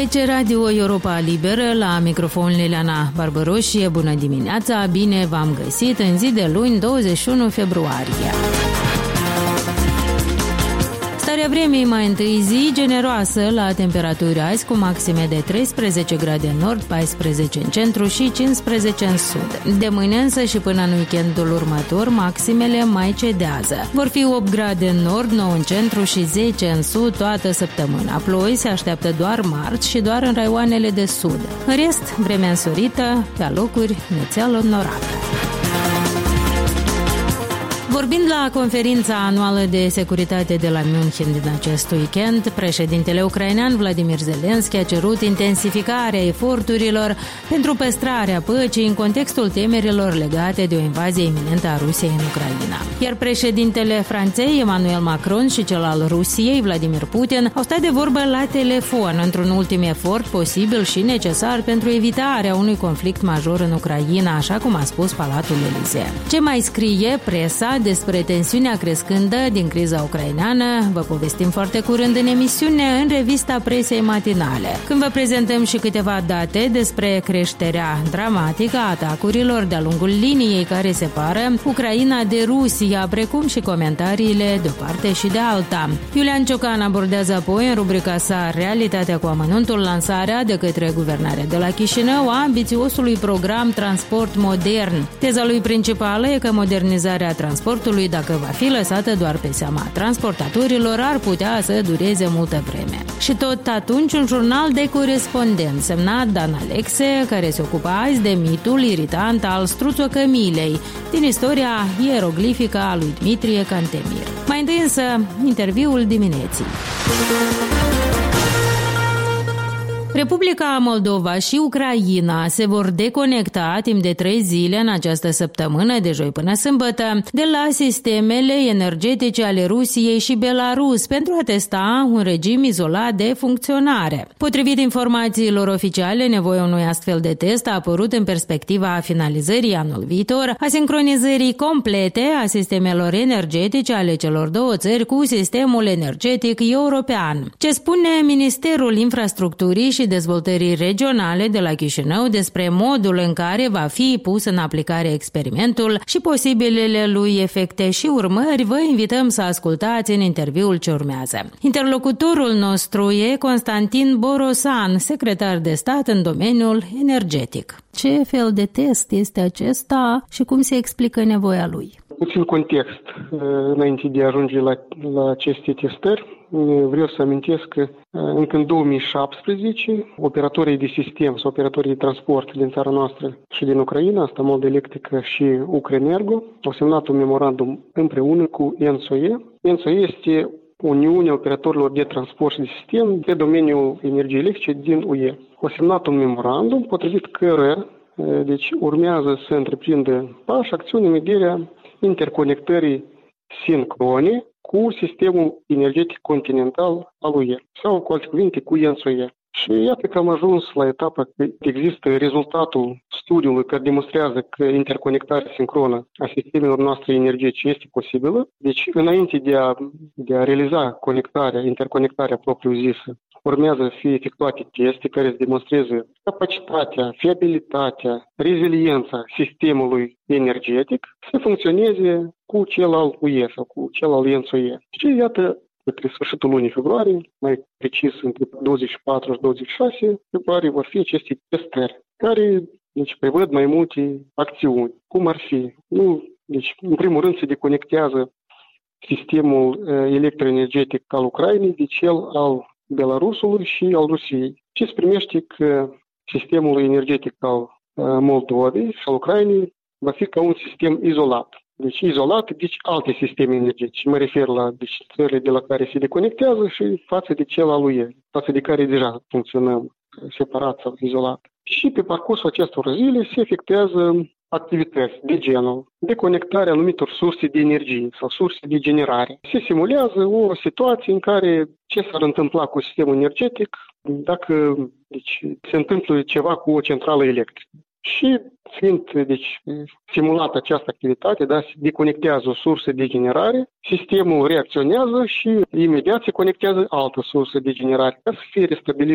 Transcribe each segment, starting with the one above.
Aici Radio Europa Liberă, la microfon Liliana Barbăroșie. Bună dimineața, bine v-am găsit în zi de luni, 21 februarie. Starea vremii mai întâi, zi generoasă la temperaturi azi, cu maxime de 13 grade în nord, 14 în centru și 15 în sud. De mâine însă și până în weekendul următor, maximele mai cedează. Vor fi 8 grade în nord, 9 în centru și 10 în sud toată săptămâna. Ploi se așteaptă doar marți și doar în raioanele de sud. În rest, vremea însorită, pe alocuri nețeală norată. Vorbind la conferința anuală de securitate de la München din acest weekend, președintele ucrainean Vladimir Zelensky a cerut intensificarea eforturilor pentru păstrarea păcii în contextul temerilor legate de o invazie iminentă a Rusiei în Ucraina. Iar președintele Franței, Emmanuel Macron, și cel al Rusiei, Vladimir Putin, au stat de vorbă la telefon într-un ultim efort posibil și necesar pentru evitarea unui conflict major în Ucraina, așa cum a spus Palatul Elysee. Ce mai scrie presa despre tensiunea crescândă din criza ucraineană, vă povestim foarte curând în emisiune, în revista presei matinale, când vă prezentăm și câteva date despre creșterea dramatică a atacurilor de-a lungul liniei care separă Ucraina de Rusia, precum și comentariile de o parte și de alta. Iulian Ciocan abordează apoi în rubrica sa Realitatea cu amănuntul lansarea de către guvernarea de la Chișinău a ambițiosului program Transport Modern. Teza lui principală e că modernizarea transportului, dacă va fi lăsată doar pe seama transportatorilor, ar putea să dureze multă vreme. Și tot atunci un jurnal de corespondent semnat Dan Alexe, care se ocupa azi de mitul iritant al struțocămilei din istoria ieroglifică a lui Dmitrie Cantemir. Mai întâi însă, interviul dimineții. Republica Moldova și Ucraina se vor deconecta timp de 3 zile în această săptămână, de joi până sâmbătă, de la sistemele energetice ale Rusiei și Belarus pentru a testa un regim izolat de funcționare. Potrivit informațiilor oficiale, nevoia unui astfel de test a apărut în perspectiva finalizării anul viitor a sincronizării complete a sistemelor energetice ale celor două țări cu sistemul energetic european. Ce spune Ministerul Infrastructurii și Dezvoltării Regionale de la Chișinău despre modul în care va fi pus în aplicare experimentul și posibilele lui efecte și urmări, vă invităm să ascultați în interviul ce urmează. Interlocutorul nostru e Constantin Borosan, secretar de stat în domeniul energetic. Ce fel de test este acesta și cum se explică nevoia lui? Puțin context înainte de a ajunge la aceste testări. Vreau să amintesc că încă în 2017 operatorii de sistem sau operatorii de transport din țara noastră și din Ucraina, asta Moldova Electrică și Ucrenergo, au semnat un memorandum împreună cu ENTSO-E. ENTSO-E este Uniunea Operatorilor de Transport și de Sistem pe domeniul energiei electrice din UE. Au semnat un memorandum potrivit căruia urmează să întreprindă pași, acțiuni în vederea interconectării sincrone cu sistemul energetic continental al UE, sau cu alte cuvinte, cu ENTSO-E. Și iată că am ajuns la etapa că există rezultatul studiului care demonstrează că interconectarea sincronă a sistemelor noastre energetice este posibilă. Deci, înainte de a realiza interconectarea propriu-zisă, urmează să fie efectuate teste care să demonstreze capacitatea, fiabilitatea, reziliența sistemului energetic să funcționeze cu cel al UE sau cu cel al ENTSO-E. Și iată, către sfârșitul lunii februarie, mai precis între 24 și 26 februarie, vor fi aceste testări care prevăd mai multe acțiuni. Cum ar fi? În primul rând se deconectează sistemul electroenergetic al Ucrainei de cel al Belarusului și al Rusiei. Ce se primește că sistemul energetic al Moldovei și al Ucrainei va fi ca un sistem izolat. Izolat de alte sisteme energetice. Mă refer la țările de la care se deconectează și față de cel al UE, față de care deja funcționăm separat sau izolat. Și pe parcursul acestor zile se efectuează activități de genul deconectarea anumitor surse de energie sau surse de generare. Se simulează o situație în care ce s-ar întâmpla cu sistemul energetic dacă se întâmplă ceva cu o centrală electrică. Și fiind simulată această activitate, se deconectează o sursă de generare, sistemul reacționează și imediat se conectează altă sursă de generare ca să fie restabilit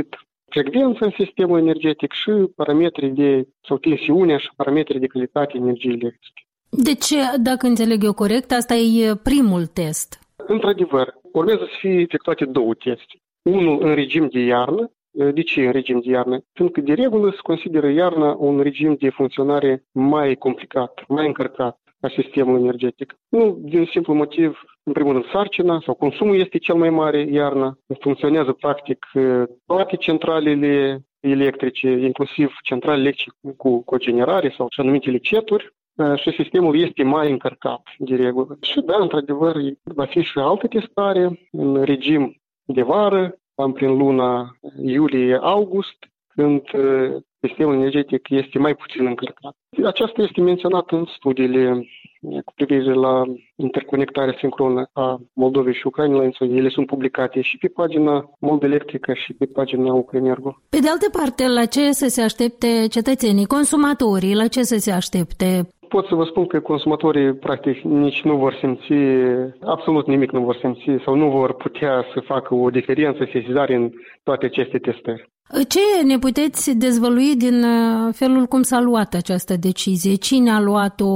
frecvență în sistemul energetic și parametrii sau tensiunea și parametrii de calitate energiei electrice. Deci, dacă înțeleg eu corect, asta e primul test. Într-adevăr, urmează să fie efectuate 2 teste. Unul în regim de iarnă. De ce în regim de iarnă? Pentru că de regulă se consideră iarna un regim de funcționare mai complicat, mai încărcat a sistemului energetic. Nu din simplu motiv, în primul rând, sarcina sau consumul este cel mai mare iarna. Funcționează practic toate centralele electrice, inclusiv centrale electrice cu cogenerare sau așa numitele ceturi, și sistemul este mai încărcat de regulă. Și da, într-adevăr, va fi și altă testare în regim de vară, prin luna iulie-august, când sistemul energetic este mai puțin încărcat. Aceasta este menționată în studiile cu privire la interconectarea sincronă a Moldovei și Ucrainei. Ele sunt publicate și pe pagina Moldelectrica și pe pagina Ucraenergo. Pe de altă parte, la ce să se aștepte cetățenii, consumatorii, la ce să se aștepte? Pot să vă spun că consumatorii practic nici nu vor simți, absolut nimic nu vor simți sau nu vor putea să facă o diferență, sesizare în toate aceste testări. Ce ne puteți dezvălui din felul cum s-a luat această decizie? Cine a luat-o?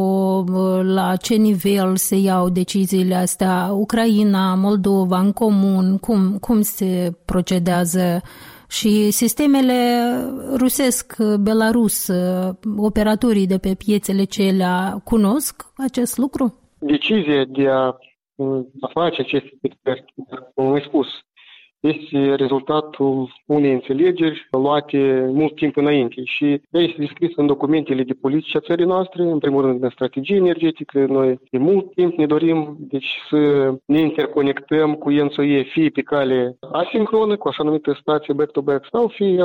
La ce nivel se iau deciziile astea? Ucraina, Moldova, în comun? Cum se procedează? Și sistemele rusesc, belarus, operatorii de pe piețele celea cunosc acest lucru? Decizia de a face aceste testări, cum am spus, este rezultatul unei înțelegeri luate mult timp înainte și ea este descrisă în documentele de politică a țării noastre, în primul rând în strategie energetică. Noi de mult timp ne dorim să ne interconectăm cu ENTSO-E, fie pe cale asincronă, cu așa numită stație back-to-back, sau fie,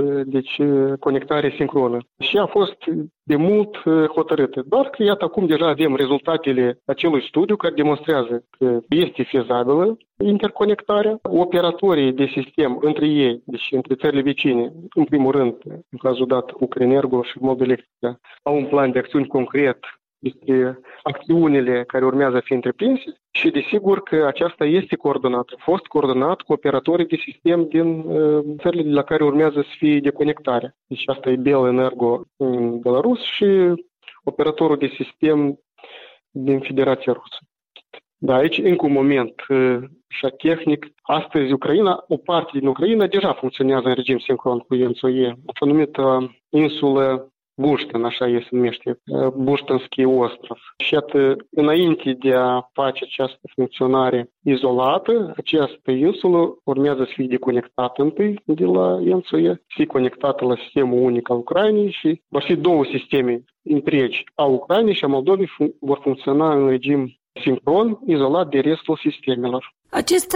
conectare sincronă. Și a fost de mult hotărâtă. Doar că, iată, acum deja avem rezultatele acelui studiu care demonstrează că este fezabilă interconectarea. Operatorii de sistem între ei, deci între țările vecine, în primul rând, în cazul dat Ucraenergo și Moldelectrica, au un plan de acțiuni concret despre acțiunile care urmează a fi întreprinse și desigur că aceasta este coordonată, a fost coordonat cu operatorii de sistem din țările de la care urmează să fie deconectarea. Deci asta e Belenergo în Belarus și operatorul de sistem din Federația Rusă. Da, aici încă un moment și tehnic. Astăzi Ucraina, o parte din Ucraina deja funcționează în regim sincron cu ENTSO-E, așa numită insulă Buștin, așa se numește, Buștinski ostrov. Și iată, înainte de a face această funcționare izolată, această insulă urmează să fie deconectată întâi de la ENTSO-E, să fie conectată la sistemul unic al Ucrainei și vor fi 2 sisteme întregi a Ucrainei și a Moldovei vor funcționa în regim sincron, izolat de restul sistemelor. Acest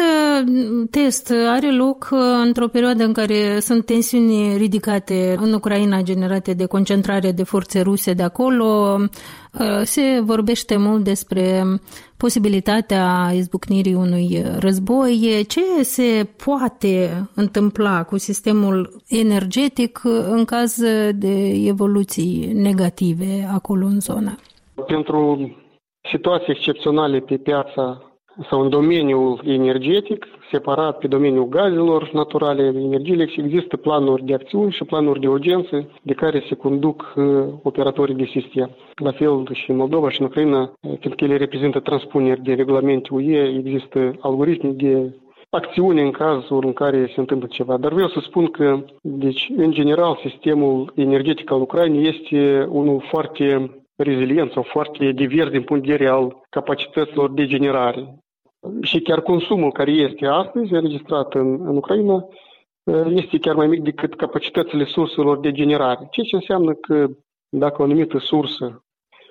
test are loc într-o perioadă în care sunt tensiuni ridicate în Ucraina generate de concentrare de forțe ruse de acolo. Se vorbește mult despre posibilitatea izbucnirii unui război. Ce se poate întâmpla cu sistemul energetic în caz de evoluții negative acolo în zonă? Pentru situații excepționale pe piața sau în domeniul energetic, separat pe domeniul gazelor naturale, energiile, există planuri de acțiuni și planuri de urgență de care se conduc operatorii de sistem. La fel și în Moldova și în Ucraina, fiindcă ele reprezintă transpuneri de regulamente UE, există algoritmi de acțiune în cazul în care se întâmplă ceva. Dar vreau să spun că, deci, în general, sistemul energetic al Ucrainei este unul foarte rezilient sau foarte divers din punct de vedere al capacităților de generare. Și chiar consumul care este astăzi înregistrat în Ucraina este chiar mai mic decât capacitățile surselor de generare. Ceea ce înseamnă că dacă o anumită sursă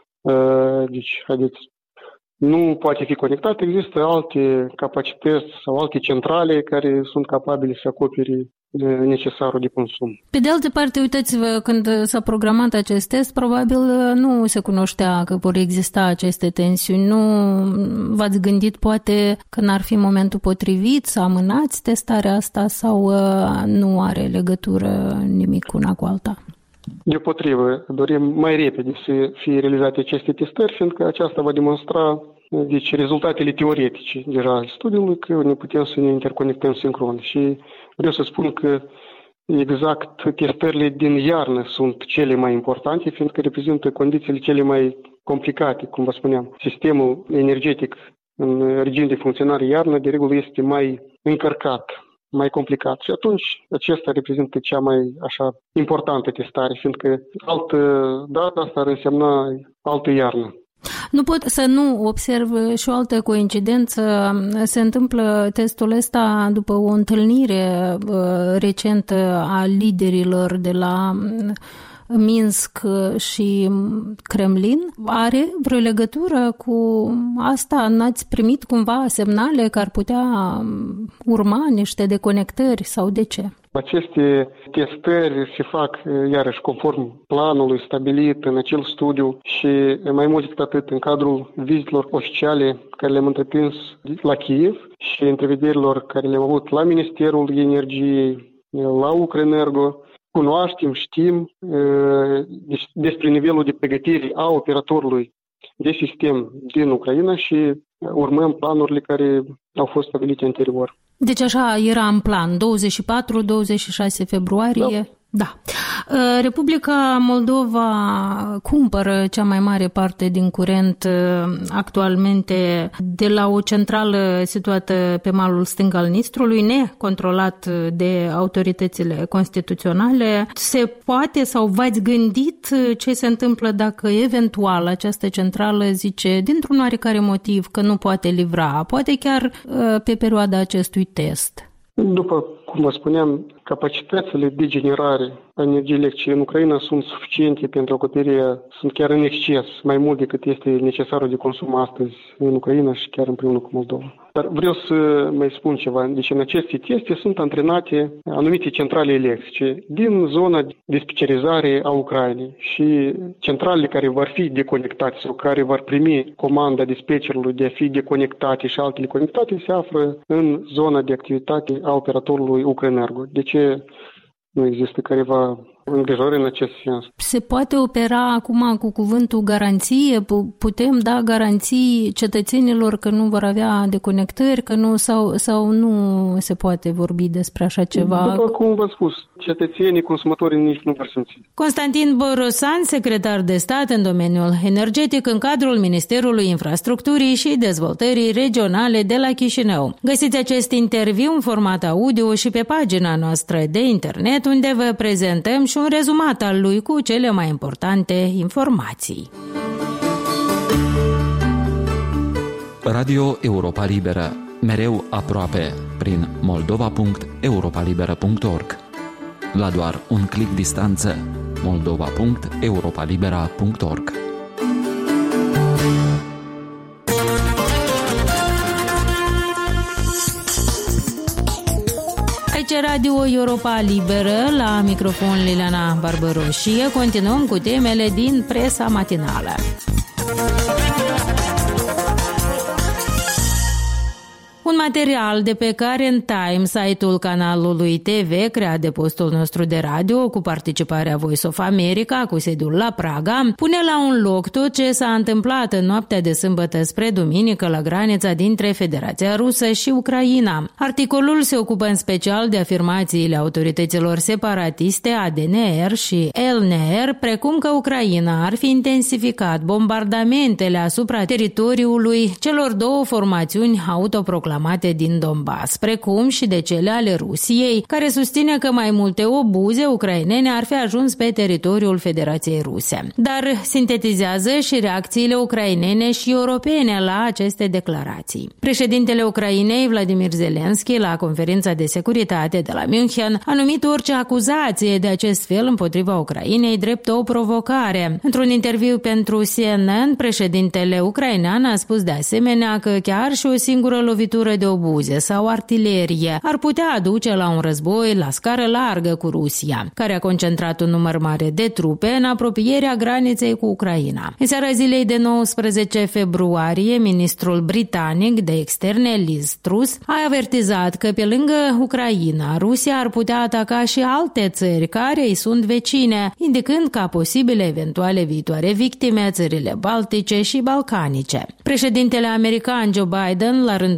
nu poate fi conectată, există alte capacități sau alte centrale care sunt capabile să acopere necesarul de consum. Pe de altă parte, uitați-vă, când s-a programat acest test, probabil nu se cunoștea că vor exista aceste tensiuni. Nu v-ați gândit poate că n-ar fi momentul potrivit să amânați testarea asta sau nu are legătură nimic una cu alta? Deopotrivă, dorim mai repede să fie realizate aceste testări, fiindcă aceasta va demonstra rezultatele teoretice deja al studiului, că ne putem să ne interconectăm sincron. Și vreau să spun că exact testările din iarnă sunt cele mai importante, fiindcă reprezintă condițiile cele mai complicate, cum vă spuneam. Sistemul energetic în regim de funcționare iarnă, de regulă, este mai încărcat, mai complicat. Și atunci acesta reprezintă cea mai importantă testare, fiindcă altă dată asta ar însemna altă iarnă. Nu pot să nu observ și o altă coincidență. Se întâmplă testul ăsta după o întâlnire recentă a liderilor de la Minsk și Kremlin. Are vreo legătură cu asta? N-ați primit cumva semnale că ar putea urma niște deconectări sau de ce? Aceste testări se fac, iarăși, conform planului stabilit în acel studiu și mai mult decât atât în cadrul vizitelor oficiale care le-am întreprins la Kiev și întrevederilor care le-am avut la Ministerul Energiei, la Ucrenergo. Știm despre nivelul de pregătire a operatorului de sistem din Ucraina și urmăm planurile care au fost stabilite anterior. Deci așa era în plan, 24-26 februarie? Da. Republica Moldova cumpără cea mai mare parte din curent actualmente de la o centrală situată pe malul stâng al Nistrului, necontrolat de autoritățile constituționale. Se poate sau v-ați gândit ce se întâmplă dacă eventual această centrală zice dintr-un oarecare motiv că nu poate livra, poate chiar pe perioada acestui test? După cum vă spuneam, capacitățile de generare a energiei electrice în Ucraina sunt suficiente pentru acoperirea, sunt chiar în exces, mai mult decât este necesarul de consum astăzi în Ucraina și chiar împreună cu Moldova. Dar vreau să mai spun ceva. Deci în aceste teste sunt antrenate anumite centrale electrice din zona de specializare a Ucrainei și centralele care vor fi deconectate sau care vor primi comanda dispatcherului de a fi deconectate și altele conectate se află în zona de activitate a operatorului Ucrenergo. De ce nu există careva îngrijorări în acest sens? Se poate opera acum cu cuvântul garanție? Putem da garanții cetățenilor că nu vor avea deconectări, că nu sau nu se poate vorbi despre așa ceva? După cum v-am spus, cetățenii, consumatorii nici nu vor simți. Constantin Borosan, secretar de stat în domeniul energetic în cadrul Ministerului Infrastructurii și Dezvoltării Regionale de la Chișinău. Găsiți acest interviu în format audio și pe pagina noastră de internet, unde vă prezentăm și un rezumat al lui cu cele mai importante informații. Radio Europa Liberă, mereu aproape, prin moldova.europalibera.org. La doar un click distanță, moldova.europalibera.org. Radio Europa Liberă, la microfon Liliana Barbăroșie. Continuăm cu temele din presa matinală. Un material de pe Current Time, site-ul canalului TV, creat de postul nostru de radio, cu participarea Voice of America, cu sediul la Praga, pune la un loc tot ce s-a întâmplat în noaptea de sâmbătă spre duminică la granița dintre Federația Rusă și Ucraina. Articolul se ocupă în special de afirmațiile autorităților separatiste ADNR și LNR, precum că Ucraina ar fi intensificat bombardamentele asupra teritoriului celor două formațiuni autoproclamate din Donbass, precum și de cele ale Rusiei, care susține că mai multe obuze ucrainene ar fi ajuns pe teritoriul Federației Ruse. Dar sintetizează și reacțiile ucrainene și europene la aceste declarații. Președintele Ucrainei, Vladimir Zelensky, la conferința de securitate de la München, a numit orice acuzație de acest fel împotriva Ucrainei drept o provocare. Într-un interviu pentru CNN, președintele ucrainean a spus de asemenea că chiar și o singură lovitură de obuze sau artilerie ar putea aduce la un război la scară largă cu Rusia, care a concentrat un număr mare de trupe în apropierea graniței cu Ucraina. În seara zilei de 19 februarie, ministrul britanic de externe Liz Truss a avertizat că pe lângă Ucraina, Rusia ar putea ataca și alte țări care îi sunt vecine, indicând ca posibile eventuale viitoare victime țările baltice și balcanice. Președintele american Joe Biden, la rândul său,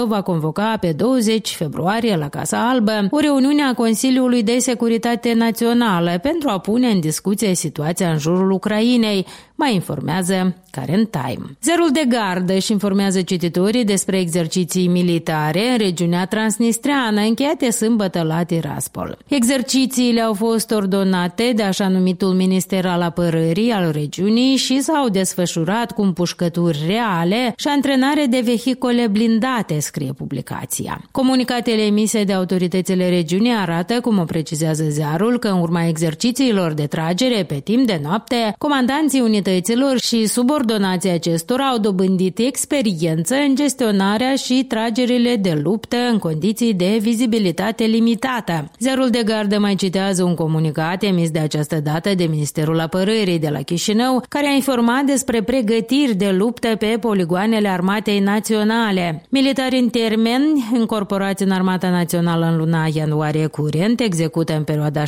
va convoca pe 20 februarie la Casa Albă o reuniune a Consiliului de Securitate Națională pentru a pune în discuție situația în jurul Ucrainei, mai informează Current Time. Zerul de gardă își informează cititorii despre exerciții militare în regiunea transnistreană încheiate sâmbătă la Tiraspol. Exercițiile au fost ordonate de așa numitul Minister al Apărării al regiunii și s-au desfășurat cu împușcături reale și antrenare de vehicole blindate, scrie publicația. Comunicatele emise de autoritățile regiunii arată, cum o precizează ziarul, că în urma exercițiilor de tragere pe timp de noapte, comandanții unităților și subordonații acestora au dobândit experiență în gestionarea și tragerile de luptă în condiții de vizibilitate limitată. Ziarul de gardă mai citează un comunicat emis de această dată de Ministerul Apărării de la Chișinău, care a informat despre pregătiri de luptă pe poligoanele Armatei Naționale. Militari în termeni, încorporați în Armata Națională în luna ianuarie curent, execută în perioada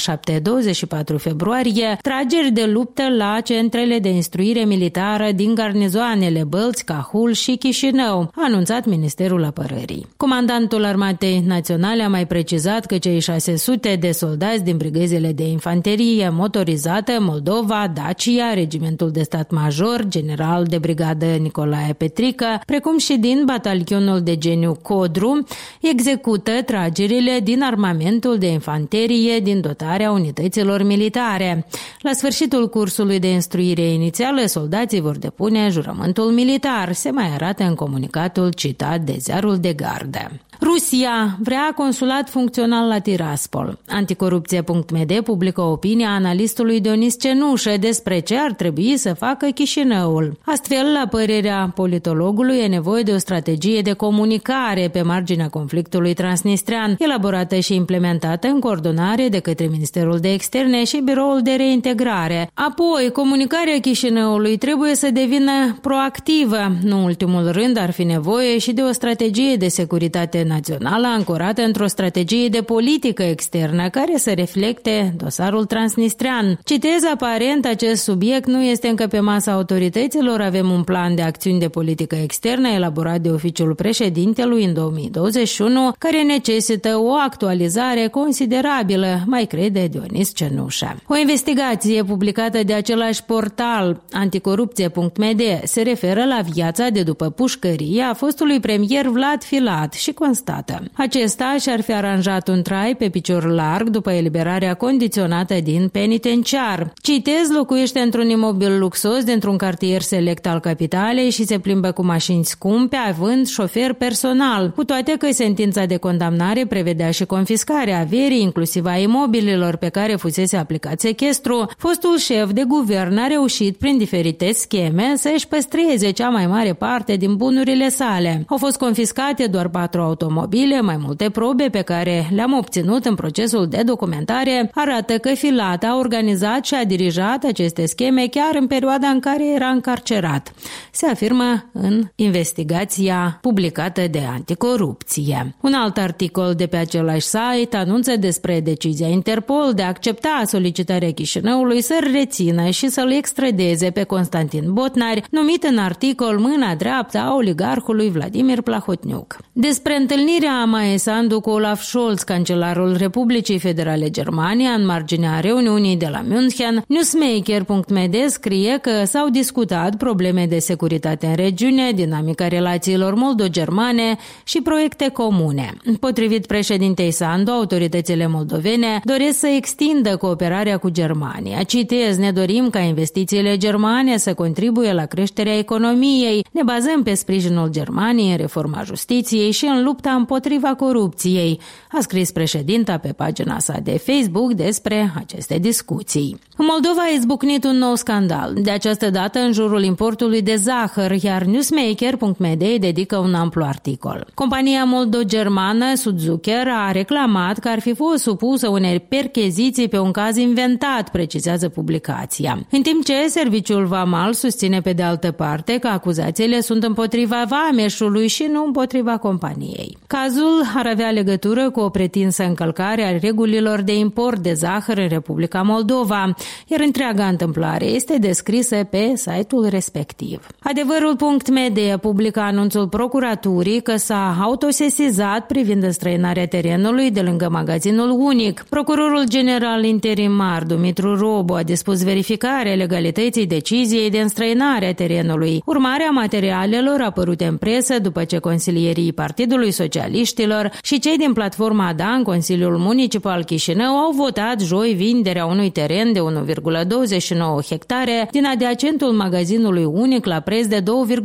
7-24 februarie trageri de luptă la centrele de instruire militară din garnizoanele Bălți, Cahul și Chișinău, a anunțat Ministerul Apărării. Comandantul Armatei Naționale a mai precizat că cei 600 de soldați din brigăzile de infanterie motorizată Moldova, Dacia, Regimentul de Stat Major, General de Brigadă Nicolae Petrică, precum și din batalionul de geniu Codru, execută tragerile din armamentul de infanterie din dotarea unităților militare. La sfârșitul cursului de instruire inițială, soldații vor depune jurământul militar, se mai arată în comunicatul citat de Ziarul de Gardă. Rusia vrea consulat funcțional la Tiraspol. Anticorupție.md publică opinia analistului Dionis Cenușă despre ce ar trebui să facă Chișinăul. Astfel, la părerea politologului, e nevoie de o strategie de comunicare pe marginea conflictului transnistrean, elaborată și implementată în coordonare de către Ministerul de Externe și Biroul de Reintegrare. Apoi, comunicarea Chișinăului trebuie să devină proactivă. Nu în ultimul rând, ar fi nevoie și de o strategie de securitate națională ancorată într-o strategie de politică externă care să reflecte dosarul transnistrean. Citez, aparent, acest subiect nu este încă pe masa autorităților, avem un plan de acțiuni de politică externă elaborat de oficiul președintelui în 2021, care necesită o actualizare considerabilă, mai crede Dionis Cenușă. O investigație publicată de același portal, anticorupție.md, se referă la viața de după pușcărie a fostului premier Vlad Filat și constată: acesta și-ar fi aranjat un trai pe picior larg după eliberarea condiționată din penitenciar. Citez, locuiește într-un imobil luxos dintr-un cartier select al capitalei și se plimbă cu mașini scumpe, având șofer personal, cu toate că sentința de condamnare prevedea și confiscarea averii, inclusiv a imobililor pe care fusese aplicat sechestru. Fostul șef de guvern a reușit prin diferite scheme să își păstreze cea mai mare parte din bunurile sale. Au fost confiscate doar 4 automobile, mai multe probe pe care le-am obținut în procesul de documentare arată că Filat a organizat și a dirijat aceste scheme chiar în perioada în care era încarcerat. Se afirmă în investigația publicată de Anticorupție. Un alt articol de pe același site anunță despre decizia Interpol de a accepta solicitarea Chișinăului să-l rețină și să-l extradeze pe Constantin Botnar, numit în articol mâna dreaptă a oligarhului Vladimir Plahotniuc. Despre întâlnirea Maia Sandu cu Olaf Scholz, cancelarul Republicii Federale Germania, în marginea reuniunii de la München, Newsmaker.md scrie că s-au discutat probleme de securitate în regiune, dinamica relațiilor moldo-germane și proiecte comune. Potrivit președintei Sandu, autoritățile moldovene doresc să extindă cooperarea cu Germania. Citez, ne dorim ca investițiile germane să contribuie la creșterea economiei, ne bazăm pe sprijinul Germaniei în reforma justiției și în lupta împotriva corupției, a scris președinta pe pagina sa de Facebook despre aceste discuții. În Moldova a izbucnit un nou scandal, de această dată în jurul importului de zahăr, iar Newsmaker.md dedică un amplu articol. Compania moldo-germană Sudzucker a reclamat că ar fi fost supusă unei percheziții pe un caz inventat, precizează publicația. În timp ce serviciul vamal susține pe de altă parte că acuzațiile sunt împotriva vameșului și nu împotriva companiei. Moldovei. Cazul ar avea legătură cu o pretinsă încălcare a regulilor de import de zahăr în Republica Moldova, iar întreaga întâmplare este descrisă pe site-ul respectiv. Adevărul.media publică anunțul procuraturii că s-a autosesizat privind înstrăinarea terenului de lângă magazinul Unic. Procurorul general interimar Dumitru Robu a dispus verificarea legalității deciziei de înstrăinare a terenului, urmare a materialelor apărute în presă după ce consilierii Partidului Socialiștilor și cei din platforma ADA în Consiliul Municipal Chișinău au votat joi vinderea unui teren de 1,29 hectare din adiacentul magazinului Unic la preț de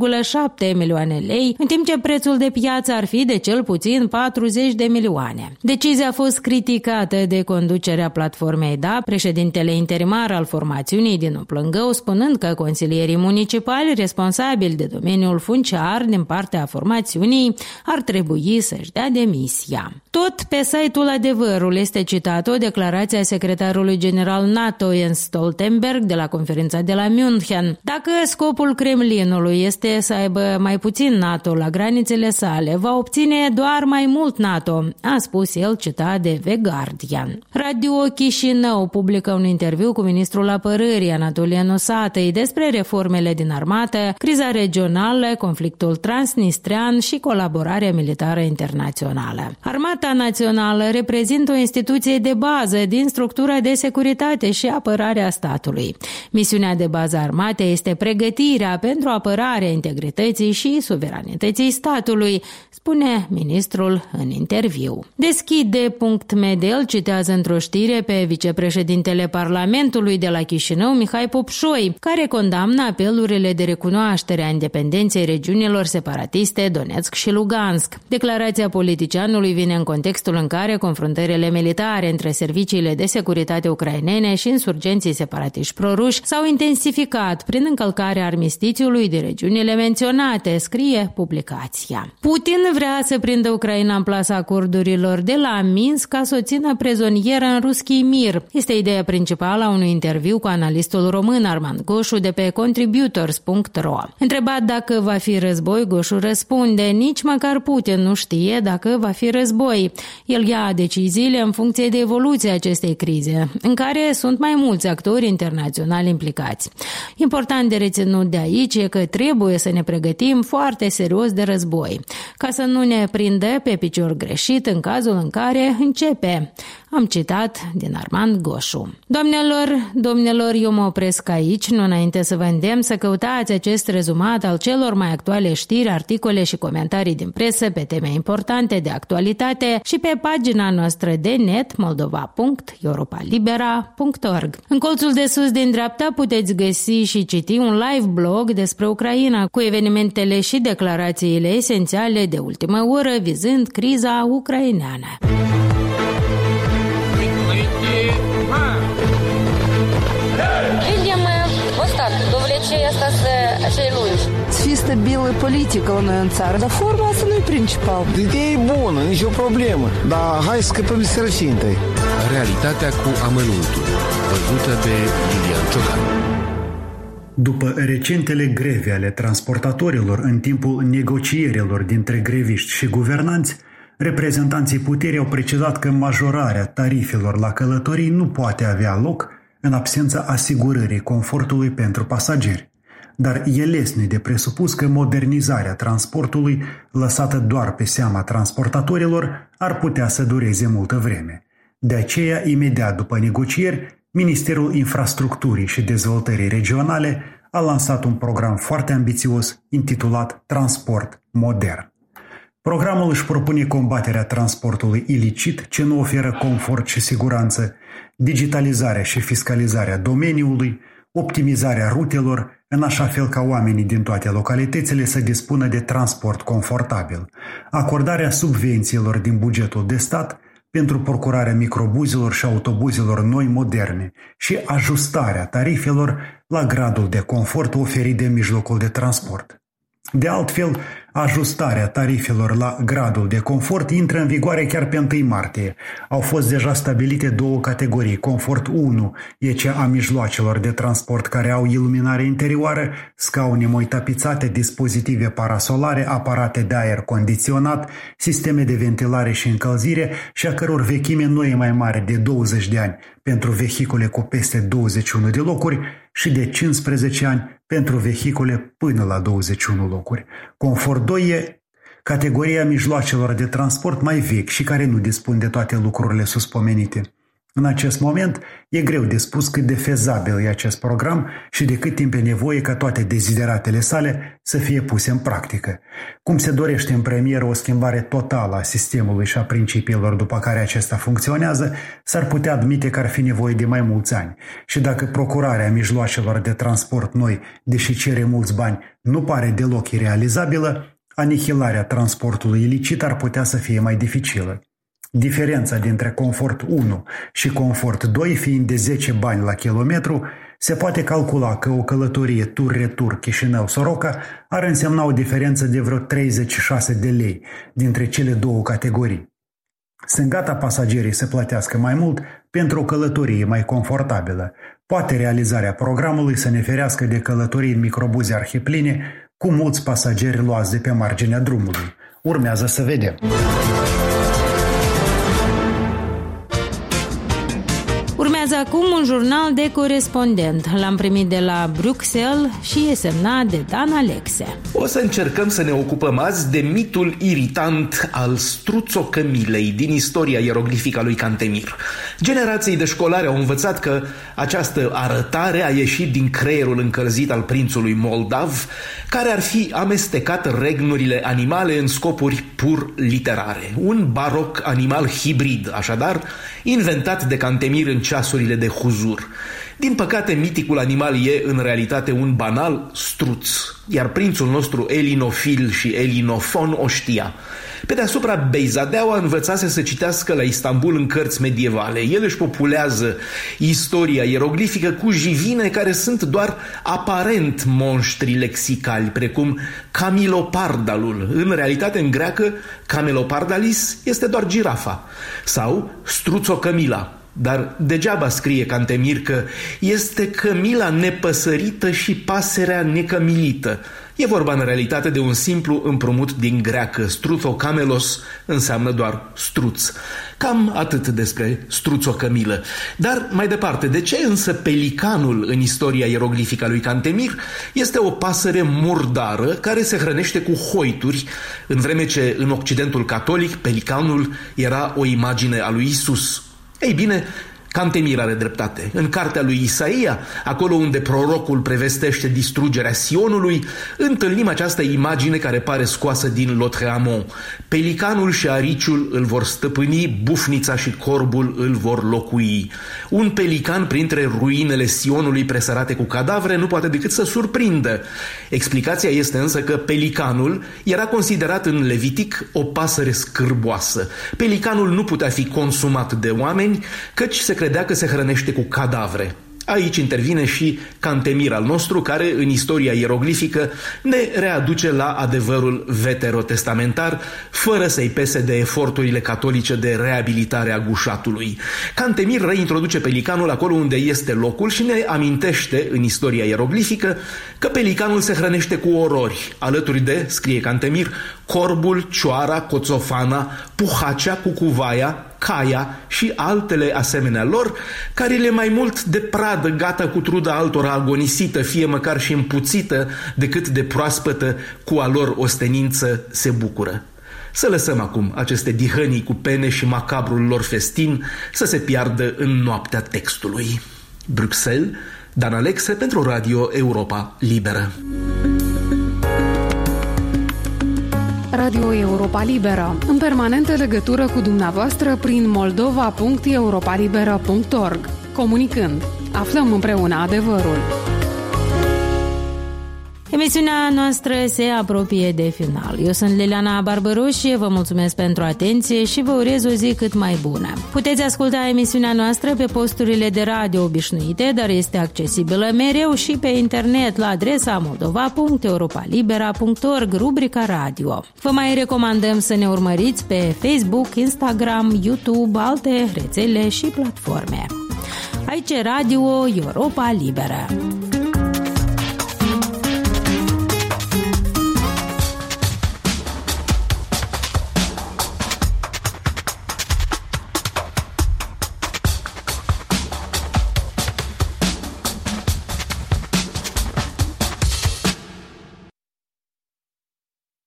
2,7 milioane lei, în timp ce prețul de piață ar fi de cel puțin 40 de milioane. Decizia a fost criticată de conducerea platformei DA, președintele interimar al formațiunii din Plângău, spunând că consilierii municipali responsabili de domeniul funciar din partea formațiunii ar trebui să-și dea demisia. Tot pe site-ul Adevărul este citată o declarație a secretarului general NATO Jens Stoltenberg de la conferința de la München. Dacă scopul Kremlinului este să aibă mai puțin NATO la granițele sale, va obține doar mai mult NATO, a spus el, citat de The Guardian. Radio Chișinău publică un interviu cu ministrul apărării Anatolie Nosatăi despre reformele din armată, criza regională, conflictul transnistrean și colaborarea militară internațională. Armata Națională reprezintă o instituție de bază din structura de securitate și apărare a statului. Misiunea de bază a armatei este pregătirea pentru apărarea integrității și suveranității statului, spune ministrul în interviu. Deschide.media citează într-o știre pe vicepreședintele Parlamentului de la Chișinău, Mihai Popșoi, care condamnă apelurile de recunoaștere a independenței regiunilor separatiste Donetsk și Lugansk. Declarația politicianului vine în contextul în care confruntările militare între serviciile de securitate ucrainene și insurgenții separatiști proruși s-au intensificat prin încălcarea armistițiului de regiunile menționate, scrie publicația. Putin vrea să prindă Ucraina în plasa acordurilor de la Minsk ca să o țină prizonieră în Ruski Mir. Este ideea principală a unui interviu cu analistul român Armand Goșu de pe contributors.ro. Întrebat dacă va fi război, Goșu răspunde: nici măcar Putin nu știe dacă va fi război. El ia deciziile în funcție de evoluția acestei crize, în care sunt mai mulți actori internaționali implicați. Important de reținut de aici e că trebuie să ne pregătim foarte serios de război, ca să nu ne prindă pe picior greșit în cazul în care începe. Am citat din Armand Goșu. Domnilor, eu mă opresc aici, nu înainte să vă îndemn să căutați acest rezumat al celor mai actuale știri, articole și comentarii din presă pe teme importante de actualitate și pe pagina noastră de net moldova.europalibera.org. În colțul de sus din dreapta puteți găsi și citi un live blog despre Ucraina cu evenimentele și declarațiile esențiale de ultimă oră vizând criza ucraineană. Să fie stabilă politică la noi în țară, dar forma asta nu e principal. Ideea e bună, nicio problemă, dar hai să scăpăm de sărăcie întâi. Realitatea cu amănuntul, văzută de Lilian Ciocan. După recentele greve ale transportatorilor în timpul negocierilor dintre greviști și guvernanți, reprezentanții puterii au precizat că majorarea tarifelor la călătorii nu poate avea loc în absența asigurării confortului pentru pasageri. Dar e lesne de presupus că modernizarea transportului, lăsată doar pe seama transportatorilor, ar putea să dureze multă vreme. De aceea, imediat după negocieri, Ministerul Infrastructurii și Dezvoltării Regionale a lansat un program foarte ambițios intitulat Transport Modern. Programul își propune combaterea transportului ilicit ce nu oferă confort și siguranță, digitalizarea și fiscalizarea domeniului, optimizarea rutelor, în așa fel ca oamenii din toate localitățile să dispună de transport confortabil, acordarea subvențiilor din bugetul de stat pentru procurarea microbuzelor și autobuzelor noi moderne și ajustarea tarifelor la gradul de confort oferit de mijlocul de transport. De altfel, ajustarea tarifelor la gradul de confort intră în vigoare chiar pe 1 martie. Au fost deja stabilite 2 categorii. Confort 1 e cea a mijloacelor de transport care au iluminare interioară, scaune moi tapizate, dispozitive parasolare, aparate de aer condiționat, sisteme de ventilare și încălzire și a căror vechime nu e mai mare de 20 de ani pentru vehicule cu peste 21 de locuri și de 15 ani pentru vehicule până la 21 locuri. Confort 2 e categoria mijloacelor de transport mai vechi și care nu dispun de toate lucrurile suspomenite. În acest moment e greu de spus cât de fezabil e acest program și de cât timp e nevoie ca toate dezideratele sale să fie puse în practică. Cum se dorește în premieră o schimbare totală a sistemului și a principiilor după care acesta funcționează, s-ar putea admite că ar fi nevoie de mai mulți ani. Și dacă procurarea mijloacelor de transport noi, deși cere mulți bani, nu pare deloc irealizabilă, anihilarea transportului ilicit ar putea să fie mai dificilă. Diferența dintre confort 1 și confort 2 fiind de 10 bani la kilometru, se poate calcula că o călătorie tur-retur Chișinău-Soroca ar însemna o diferență de vreo 36 de lei dintre cele 2 categorii. Sunt gata pasagerii să plătească mai mult pentru o călătorie mai confortabilă. Poate realizarea programului să ne ferească de călătorii în microbuze arhipline cu mulți pasageri luați de pe marginea drumului. Urmează să vedem. Urmează acum un jurnal de corespondent. L-am primit de la Bruxelles și e semnat de Dan Alexe. O să încercăm să ne ocupăm azi de mitul iritant al struțocămilei din istoria ieroglifică a lui Cantemir. Generații de școlari au învățat că această arătare a ieșit din creierul încălzit al prințului moldav, care ar fi amestecat regnurile animale în scopuri pur literare. Un baroc animal hibrid, așadar, inventat de Cantemir în ceasurile de huzur. Din păcate, miticul animal e în realitate un banal struț, iar prințul nostru elinofil și elinofon o știa. Pe deasupra, Beyzadeaua învățase să citească la Istanbul în cărți medievale. El își populează istoria ieroglifică cu jivine care sunt doar aparent monștri lexicali, precum Camilopardalul. În realitate, în greacă, Camelopardalis este doar girafa. Sau struțocămila. Dar degeaba scrie Cantemir că este cămila nepăsărită și paserea necămilită. E vorba în realitate de un simplu împrumut din greacă. Struthocamelos înseamnă doar struț. Cam atât despre struțocămilă. Dar mai departe, de ce însă pelicanul în istoria ieroglifică a lui Cantemir este o pasăre murdară care se hrănește cu hoituri, în vreme ce în Occidentul catolic pelicanul era o imagine a lui Isus? Ei bine, Cantemir are dreptate. În cartea lui Isaia, acolo unde prorocul prevestește distrugerea Sionului, întâlnim această imagine care pare scoasă din Lautréamont. Pelicanul și ariciul îl vor stăpâni, bufnița și corbul îl vor locui. Un pelican printre ruinele Sionului presărate cu cadavre nu poate decât să surprindă. Explicația este însă că pelicanul era considerat în Levitic o pasăre scârboasă. Pelicanul nu putea fi consumat de oameni, căci se credea că se hrănește cu cadavre. Aici intervine și Cantemir al nostru, care în istoria ieroglifică ne readuce la adevărul veterotestamentar, fără să-i pese de eforturile catolice de reabilitare a gușatului. Cantemir reintroduce pelicanul acolo unde este locul și ne amintește în istoria ieroglifică că pelicanul se hrănește cu orori, alături de, scrie Cantemir, corbul, cioara, coțofana, puhacea, cucuvaia, caia și altele asemenea lor, care le mai mult de pradă gata cu truda altora agonisită, fie măcar și împuțită, decât de proaspătă cu a lor ostenință se bucură. Să lăsăm acum aceste dihănii cu pene și macabrul lor festin să se piardă în noaptea textului. Bruxelles, Dan Alexe pentru Radio Europa Liberă. Radio Europa Liberă, în permanentă legătură cu dumneavoastră prin moldova.europalibera.org. Comunicând, aflăm împreună adevărul. Emisiunea noastră se apropie de final. Eu sunt Liliana Barbărușie, vă mulțumesc pentru atenție și vă urez o zi cât mai bună. Puteți asculta emisiunea noastră pe posturile de radio obișnuite, dar este accesibilă mereu și pe internet la adresa moldova.europalibera.org, rubrica radio. Vă mai recomandăm să ne urmăriți pe Facebook, Instagram, YouTube, alte rețele și platforme. Aici Radio Europa Liberă.